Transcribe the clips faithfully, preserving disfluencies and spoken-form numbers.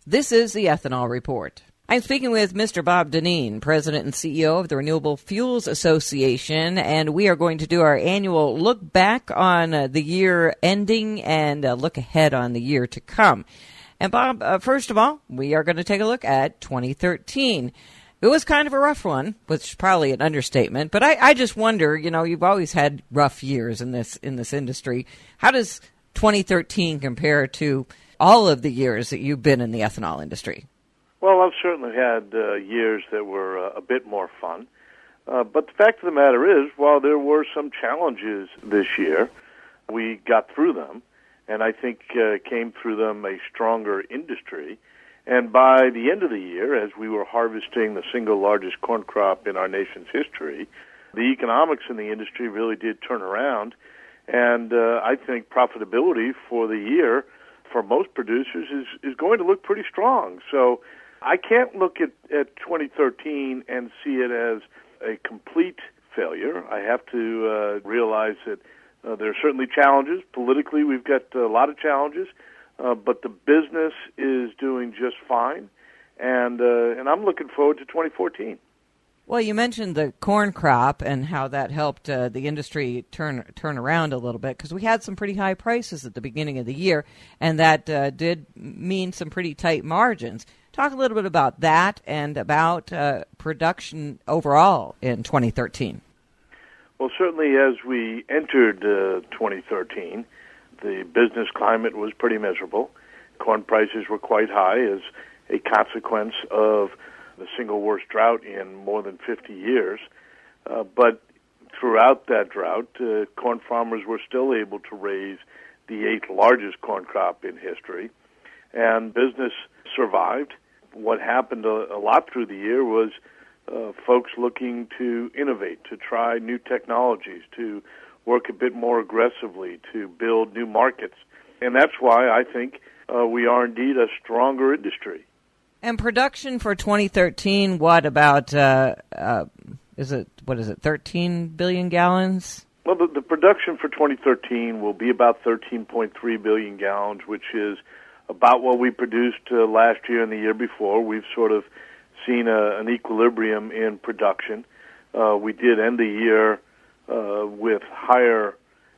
This is the Ethanol Report. I'm speaking with Mister Bob Dinneen, President and C E O of the Renewable Fuels Association, and we are going to do our annual look back on uh, the year ending and uh, look ahead on the year to come. And Bob, uh, first of all, we are going to take a look at twenty thirteen. It was kind of a rough one, which is probably an understatement, but I, I just wonder, you know, you've always had rough years in this in this industry. How does twenty thirteen compare to all of the years that you've been in the ethanol industry? Well, I've certainly had uh, years that were uh, a bit more fun. Uh, but the fact of the matter is, while there were some challenges this year, we got through them, and I think uh, came through them a stronger industry. And by the end of the year, as we were harvesting the single largest corn crop in our nation's history, the economics in the industry really did turn around. And uh, I think profitability for the year for most producers is, is going to look pretty strong. So I can't look at, at twenty thirteen and see it as a complete failure. I have to uh, realize that uh, there are certainly challenges. Politically, we've got a lot of challenges, uh, but the business is doing just fine, and uh, and I'm looking forward to twenty fourteen. Well, you mentioned the corn crop and how that helped uh, the industry turn turn around a little bit, because we had some pretty high prices at the beginning of the year, and that uh, did mean some pretty tight margins. Talk a little bit about that and about uh, production overall in twenty thirteen. Well, certainly as we entered uh, twenty thirteen, the business climate was pretty miserable. Corn prices were quite high as a consequence of the single worst drought in more than fifty years. Uh, but throughout that drought, uh, corn farmers were still able to raise the eighth largest corn crop in history, and business survived. What happened a, a lot through the year was uh, folks looking to innovate, to try new technologies, to work a bit more aggressively, to build new markets. And that's why I think uh, we are indeed a stronger industry. And production for twenty thirteen, what about, uh, uh, is it, what is it, thirteen billion gallons? Well, the, the production for twenty thirteen will be about thirteen point three billion gallons, which is about what we produced uh, last year and the year before. We've sort of seen a, an equilibrium in production. Uh, we did end the year uh, with higher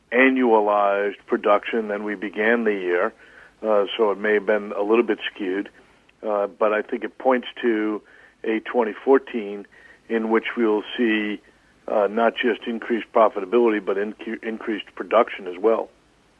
annualized production than we began the year, uh, so it may have been a little bit skewed. Uh, but I think it points to a twenty fourteen in which we'll see uh, not just increased profitability, but in- increased production as well.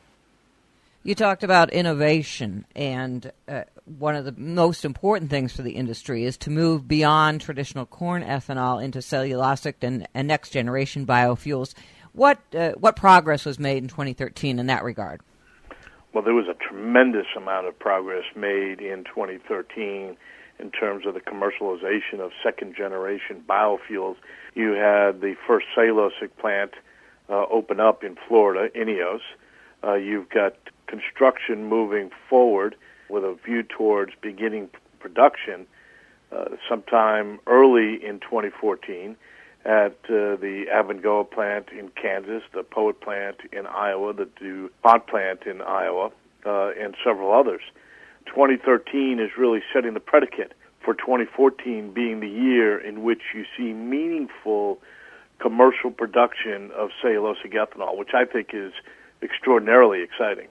You talked about innovation, and uh, one of the most important things for the industry is to move beyond traditional corn ethanol into cellulosic and, and next-generation biofuels. What uh, what progress was made in twenty thirteen in that regard? Well, there was a tremendous amount of progress made in twenty thirteen in terms of the commercialization of second-generation biofuels. You had the first cellulosic plant uh, open up in Florida, INEOS. Uh, you've got construction moving forward with a view towards beginning production uh, sometime early in twenty fourteen at uh, the Abengoa plant in Kansas, the Poet plant in Iowa, the DuPont plant in Iowa, uh, and several others. twenty thirteen is really setting the predicate for twenty fourteen being the year in which you see meaningful commercial production of cellulosic ethanol, which I think is extraordinarily exciting.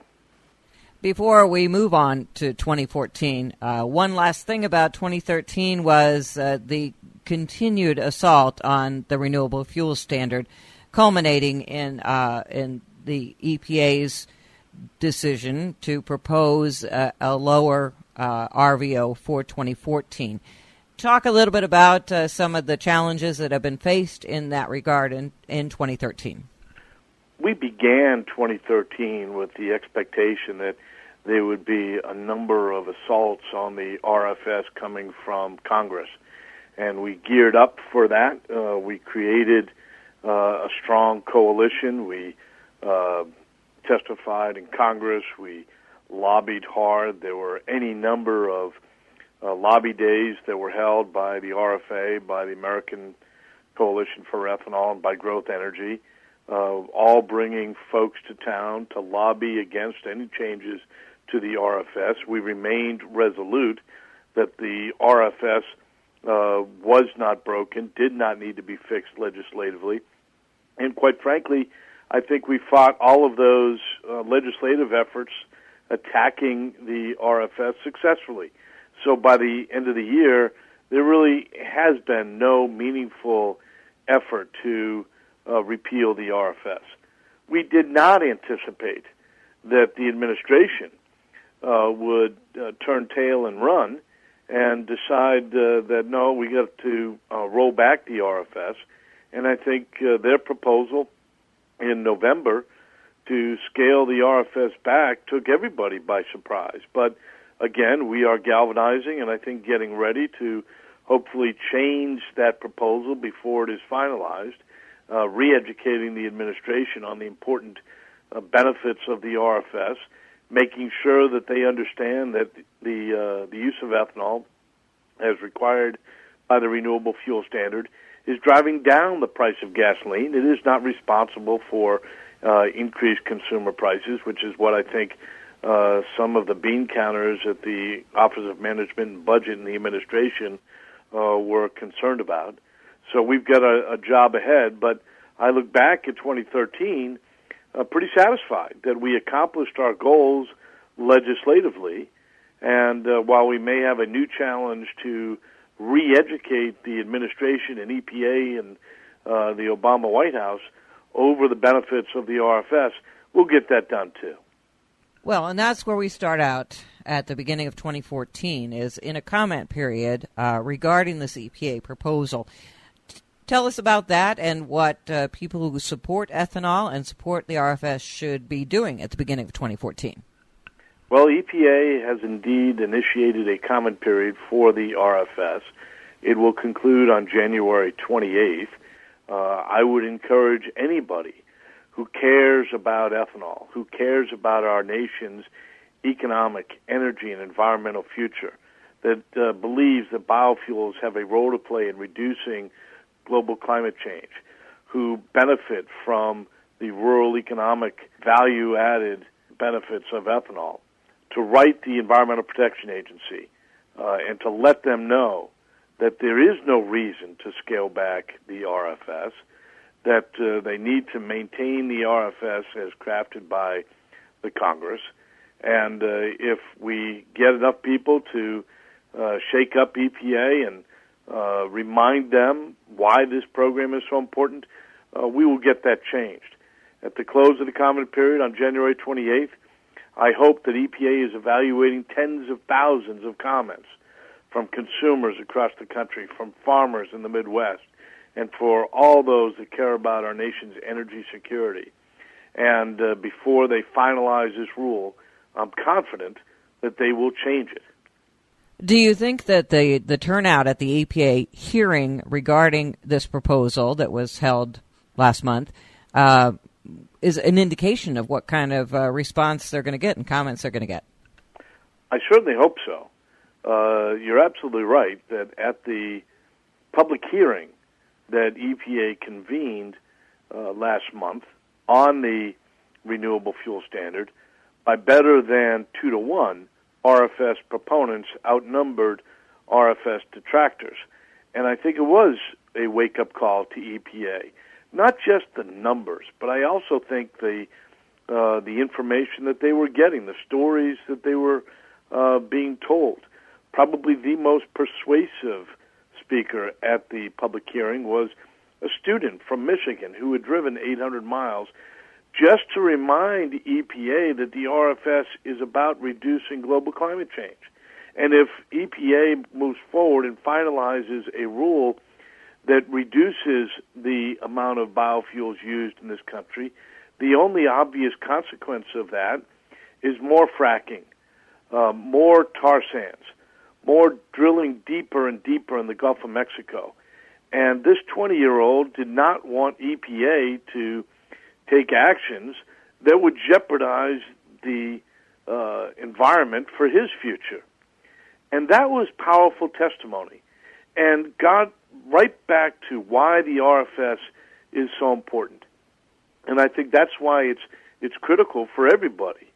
Before we move on to twenty fourteen, uh, one last thing about twenty thirteen was uh, the continued assault on the renewable fuel standard, culminating in uh, in the E P A's decision to propose a, a lower uh, R V O for twenty fourteen. Talk a little bit about uh, some of the challenges that have been faced in that regard in, in twenty thirteen. We began twenty thirteen with the expectation that there would be a number of assaults on the R F S coming from Congress, and we geared up for that. Uh, we created uh, a strong coalition. We uh, testified in Congress. We lobbied hard. There were any number of uh, lobby days that were held by the R F A, by the American Coalition for Ethanol, and by Growth Energy, uh, all bringing folks to town to lobby against any changes to the R F S. We remained resolute, that the R F S uh, was not broken, did not need to be fixed legislatively. And quite frankly, I think we fought all of those uh, legislative efforts attacking the R F S successfully. So by the end of the year, there really has been no meaningful effort to uh, repeal the R F S. We did not anticipate that the administration uh, would uh, turn tail and run and decide uh, that, no, we got to uh, roll back the R F S. And I think uh, their proposal in November to scale the R F S back took everybody by surprise. But again, we are galvanizing and I think getting ready to hopefully change that proposal before it is finalized, uh, re-educating the administration on the important uh, benefits of the R F S, making sure that they understand that the uh, the use of ethanol, as required by the Renewable Fuel Standard, is driving down the price of gasoline. It is not responsible for uh, increased consumer prices, which is what I think uh, some of the bean counters at the Office of Management and Budget in the administration uh, were concerned about. So we've got a, a job ahead, but I look back at twenty thirteen uh, pretty satisfied that we accomplished our goals legislatively, and uh, while we may have a new challenge to re-educate the administration and E P A and uh, the Obama White House over the benefits of the R F S, we'll get that done too. Well, and that's where we start out at the beginning of twenty fourteen, is in a comment period uh, regarding this E P A proposal. T- tell us about that and what uh, people who support ethanol and support the R F S should be doing at the beginning of twenty fourteen. Well, E P A has indeed initiated a comment period for the R F S. It will conclude on January twenty-eighth. Uh, I would encourage anybody who cares about ethanol, who cares about our nation's economic, energy, and environmental future, that uh, believes that biofuels have a role to play in reducing global climate change, who benefit from the rural economic value-added benefits of ethanol, to write the Environmental Protection Agency uh, and to let them know that there is no reason to scale back the R F S, that uh, they need to maintain the R F S as crafted by the Congress, and uh, if we get enough people to uh, shake up E P A and uh, remind them why this program is so important, uh, we will get that changed. At the close of the comment period on January twenty-eighth, I hope that E P A is evaluating tens of thousands of comments from consumers across the country, from farmers in the Midwest, and for all those that care about our nation's energy security. And uh, before they finalize this rule, I'm confident that they will change it. Do you think that the, the turnout at the E P A hearing regarding this proposal that was held last month uh, is an indication of what kind of uh, response they're going to get and comments they're going to get? I certainly hope so. Uh, you're absolutely right that at the public hearing that E P A convened uh, last month on the Renewable Fuel Standard, by better than two to one, R F S proponents outnumbered R F S detractors. And I think it was a wake-up call to E P A. Not just the numbers, but I also think the uh, the information that they were getting, the stories that they were uh, being told. Probably the most persuasive speaker at the public hearing was a student from Michigan who had driven eight hundred miles just to remind E P A that the R F S is about reducing global climate change. And if E P A moves forward and finalizes a rule that reduces the amount of biofuels used in this country, the only obvious consequence of that is more fracking, uh, more tar sands, more drilling deeper and deeper in the Gulf of Mexico. And this twenty-year-old did not want E P A to take actions that would jeopardize the uh, environment for his future. And that was powerful testimony and got right back to why the R F S is so important. And I think that's why it's it's critical for everybody.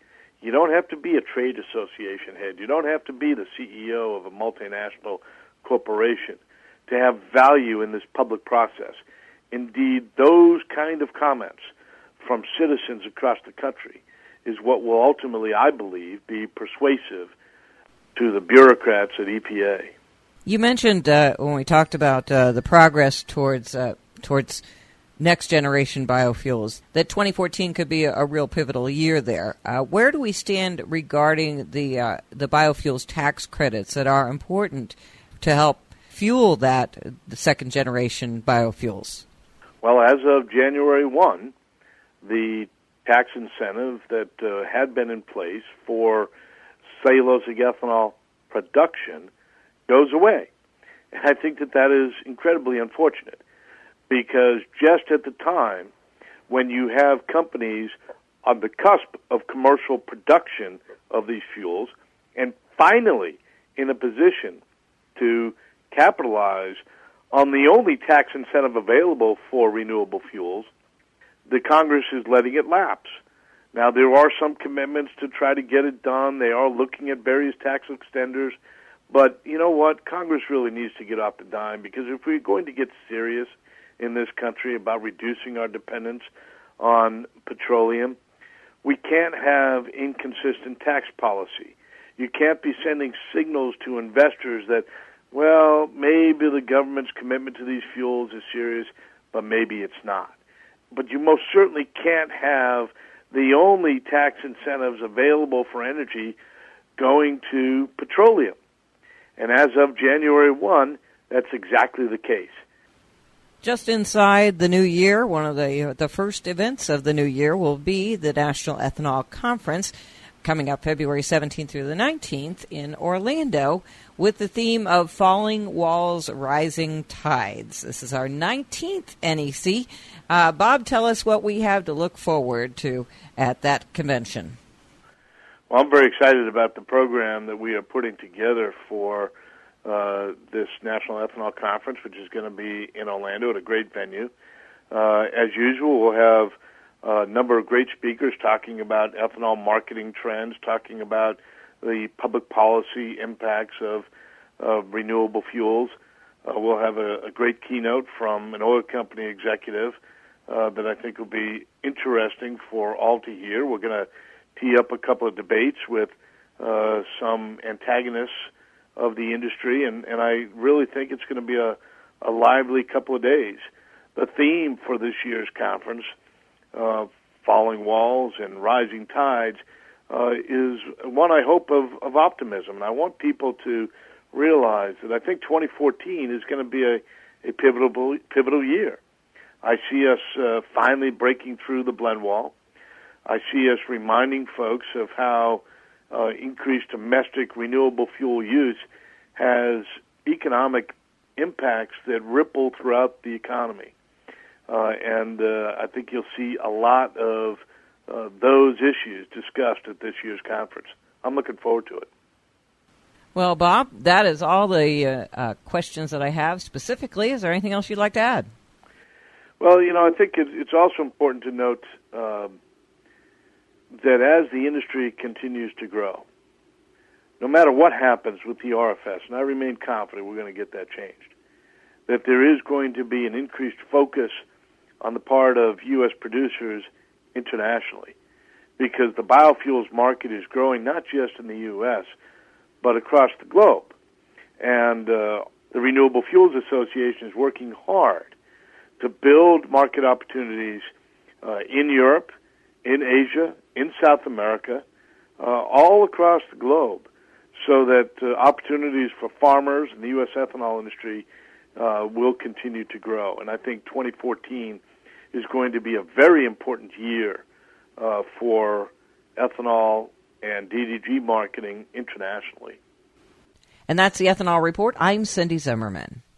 You don't have to be a trade association head. You don't have to be the C E O of a multinational corporation to have value in this public process. Indeed, those kind of comments from citizens across the country is what will ultimately, I believe, be persuasive to the bureaucrats at E P A. You mentioned uh, when we talked about uh, the progress towards uh, towards next-generation biofuels, that twenty fourteen could be a, a real pivotal year there. Uh, where do we stand regarding the uh, the biofuels tax credits that are important to help fuel that, the second-generation biofuels? Well, as of January first, the tax incentive that uh, had been in place for cellulosic ethanol production goes away. And I think that that is incredibly unfortunate, because just at the time when you have companies on the cusp of commercial production of these fuels and finally in a position to capitalize on the only tax incentive available for renewable fuels, the Congress is letting it lapse. Now, there are some commitments to try to get it done. They are looking at various tax extenders. But you know what? Congress really needs to get off the dime, because if we're going to get serious in this country about reducing our dependence on petroleum, we can't have inconsistent tax policy. You can't be sending signals to investors that, well, maybe the government's commitment to these fuels is serious, but maybe it's not. But you most certainly can't have the only tax incentives available for energy going to petroleum. And as of January first, that's exactly the case. Just inside the new year, one of the uh, the first events of the new year will be the National Ethanol Conference, coming up February seventeenth through the nineteenth in Orlando, with the theme of Falling Walls, Rising Tides. This is our nineteenth N E C. Uh, Bob, tell us what we have to look forward to at that convention. Well, I'm very excited about the program that we are putting together for uh, this National Ethanol Conference, which is going to be in Orlando at a great venue. Uh, as usual, we'll have a number of great speakers talking about ethanol marketing trends, talking about the public policy impacts of, of renewable fuels. Uh, we'll have a, a great keynote from an oil company executive uh, that I think will be interesting for all to hear. We're going to tee up a couple of debates with uh, some antagonists of the industry, and, and I really think it's going to be a, a lively couple of days. The theme for this year's conference, uh, Falling Walls and Rising Tides, uh, is one, I hope, of, of optimism. And I want people to realize that I think twenty fourteen is going to be a, a pivotal, pivotal year. I see us uh, finally breaking through the blend wall. I see us reminding folks of how uh, increased domestic renewable fuel use has economic impacts that ripple throughout the economy. Uh, and uh, I think you'll see a lot of uh, those issues discussed at this year's conference. I'm looking forward to it. Well, Bob, that is all the uh, uh, questions that I have specifically. Is there anything else you'd like to add? Well, you know, I think it's also important to note um, that as the industry continues to grow, no matter what happens with the R F S, and I remain confident we're going to get that changed, that there is going to be an increased focus on the part of U S producers internationally, because the biofuels market is growing not just in the U S, but across the globe. And uh, the Renewable Fuels Association is working hard to build market opportunities uh, in Europe, in Asia, in South America, uh, all across the globe, so that uh, opportunities for farmers and the U S ethanol industry uh, will continue to grow. And I think twenty fourteen is going to be a very important year uh, for ethanol and D D G marketing internationally. And that's the Ethanol Report. I'm Cindy Zimmerman.